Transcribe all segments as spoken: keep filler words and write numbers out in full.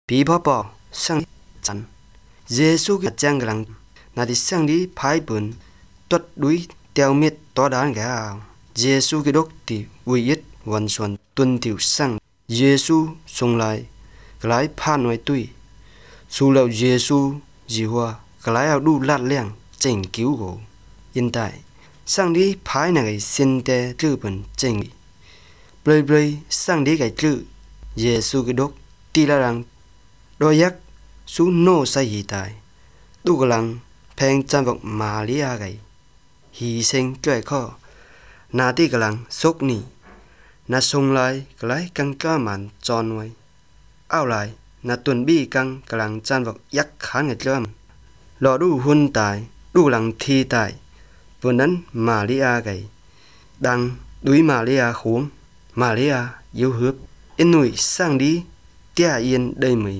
bị bỏ bỏ sang chắn Giêsu cái chàng cái lăng na đi sang đi phái bẩn tuất đuôi tiêu miết to đán cái ao Giêsu cái đốc thì uy ít hoàn toàn tuân theo sang Giêsu xong lại cái lái phan nói tuy su lâu Giêsu gì hoa cái lái ao đu lát leng chỉnh cứu gỗ hiện tại sang đi phái này xin te chữ bẩn chỉnh plei plei sang đi cái chữ Giêsu cái đốc ti la rằng đôi yak su nô sai hi tai du cái lăng phèn chân vọng Maria cái hy sinh cái kho na ti cái lăng sốc nỉ na sung lại cái lái căng ca màn tròn ngoài ao lại na tuần bi căng cái lăng chân vọng yak khán người chơi lọ du hun tài du lăng thi tài vừa nắn Maria cái đang đuổi Maria khuống Maria yêu hướp in nuôi sang đi tia yên đầy mười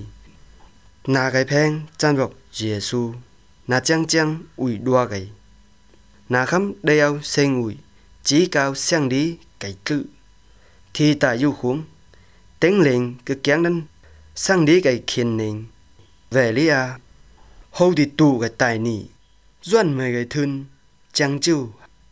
na cái phèn chân vọng Giêsu na chang chang ủi đua cái na khăm đeo sen ủi chỉ cao sang đi cái chữ thì tại du khuống tiếng lên cái kéo lên sang đi cái khiên nền về lý à hầu thì tụ cái tài nỉ doan mày cái thân chang chiu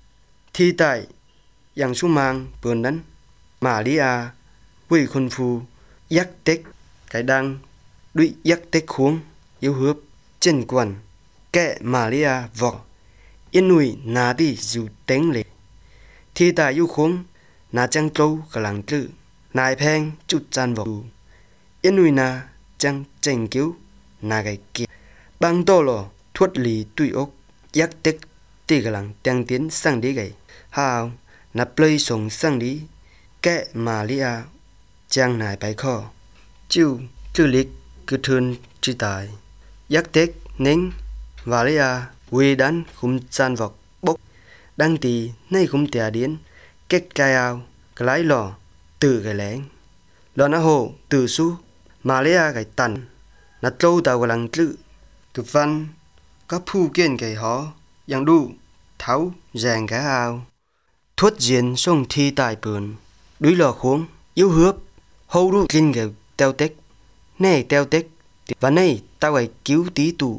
thì tại yang su mang bờn đánh Maria với con phu yak tết cái đang đuổi yak tết khuống yêu hướp trên quần kẻ Maria vọ yên nuôi na đi dù tiếng lệ thì tại yêu khuống na chăng trâu cả làng chữ nai phèn chút chan vọ yên nuôi na chăng chèn cứu na cái kia băng to lò thuất lì tùy ốc yak tết tì cả làng tăng tiến sang đi cái hào na plei song sang đi kẻ Maria chăng nai bài kho chiu chữ liệt cứ thương chữ tài yak tết nên Maria quy đán khum chan vọc bốc đăng tì nay khum tè điến kết cai ao cái lái lò từ cái lén lò na hồ từ su Maria cái tần na trâu tàu cái lăng chữ cực văn có phu kiên cái họ yang đu tháo rèn cái ao thuất diện sông thi tài bờn đuổi lò khuống yếu hướp hâu đu kinh cái teo tết này teo tết và nay tao cái cứu tí tụ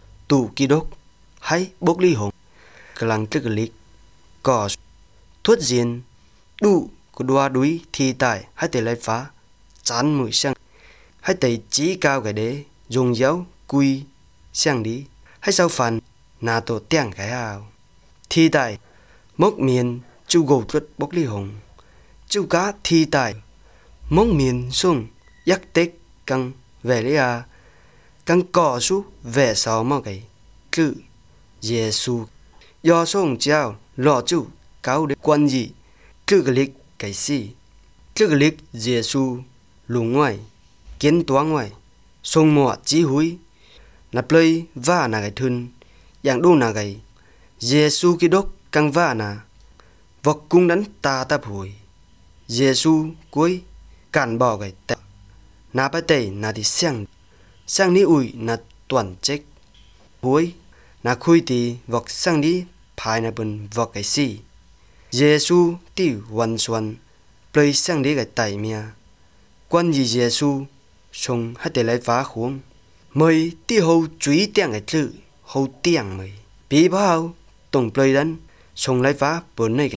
tụ kỳ đốc hay bốc ly hồng cái lăng trước cái liệt cỏ thuất diện đủ của đoa đuối thì tại hay để lấy phá chán mũi sang hay để chỉ cao cái đế dùng giáo quy sang đi hay sao phản nà tổ tiếng cái ao thì tại mốc miền chu gầu tuất bốc ly hồng chu cá thì tại mốc miền sông yak tết căng về lấy à căng cỏ su về sau mà cái chữ Giêsu do sông chiao lọ chu cáo để quan gì chữ cái liệt cái gì chữ cái liệt Giêsu lùng ngoài kiến toán ngoài sông mọ chỉ húi là plei va là cái thân dạng đu là cái Giêsu cái đốc căng va là vật cung đánh ta ta hùi Giêsu cuối cản bỏ cái tệ na ba tệ na đi sang sang ní ủi na toàn chết húi na khui thì vật sang đi phải na bần vật cái gì Giêsu tiêu hoàn toàn plei sang đi cái tài mía quan gì Giêsu xong hết để lấy phá khuống mày tiêu hậu truy tiếng cái chữ hậu tiếng mày bị bao tổng plei đánh xong lấy phá bữa này